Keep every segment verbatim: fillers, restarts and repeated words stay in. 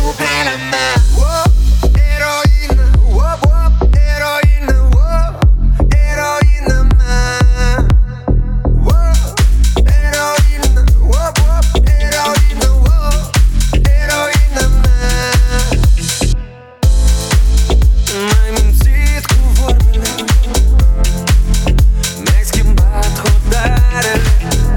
supera me. Oh, eroina, oh, oh, eroina, oh, eroina me. Oh, eroina, oh, oh, eroina, oh, eroina me. M-ai mințit cu vorbele, mi-ai schimbat hotarele.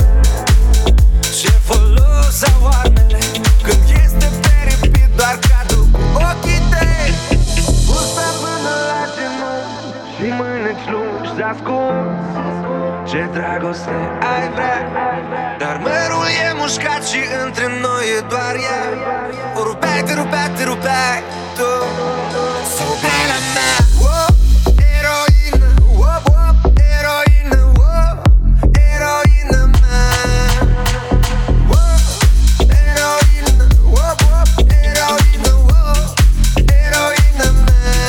Ce folos au armele când este peripit doar cadru cu ochii tăi. Bursa până la genunchi și mâneți lungi ascunzi. Ce dragoste ai vrea, dar mărul e mușcat și între noi e doar ea. O rupeai, te rupeai, te rupeai tu. Supera mea. Oh, eroină, oh, oh, eroină, oh, eroină mea. Oh, eroină, oh, oh, eroină, oh, eroină mea.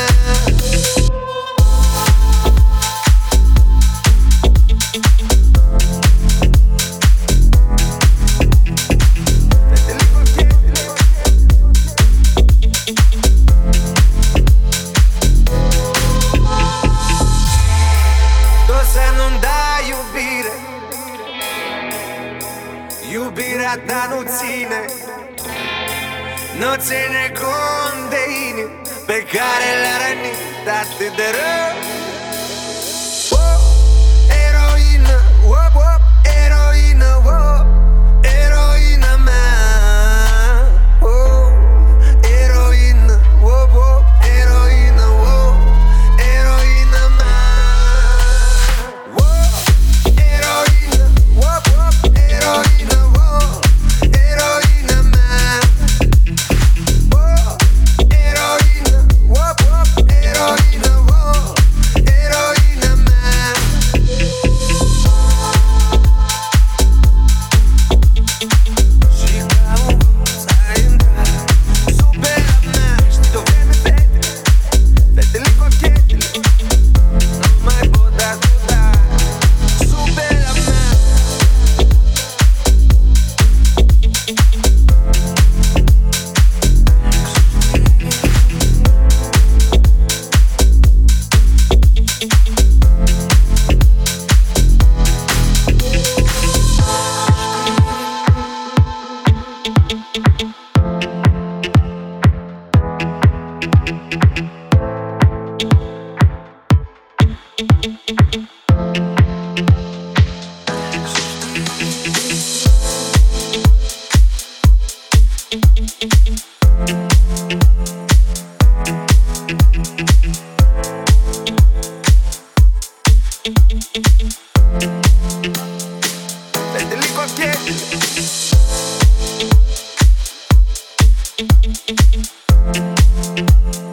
Tu să nu-mi dai iubire, iubirea ta nu ține, nu ține cont de inimi pe care le-a rănit atât de rău. Oh, eroină, oh, oh, eroină, oh, eroină mea. Oh, eroină, oh, oh, eroină, oh, eroină mea. Oh, eroină, oh, oh, eroină, oh, eroină mea. Oh, eroină, oh, oh, eroină, oh, eroină mea. Și ca un hoț ai intrat, supera mea. Știi de-o vreme fetele, fetele cochetele nu mai pot asculta. Supera mea. Fetele cochetele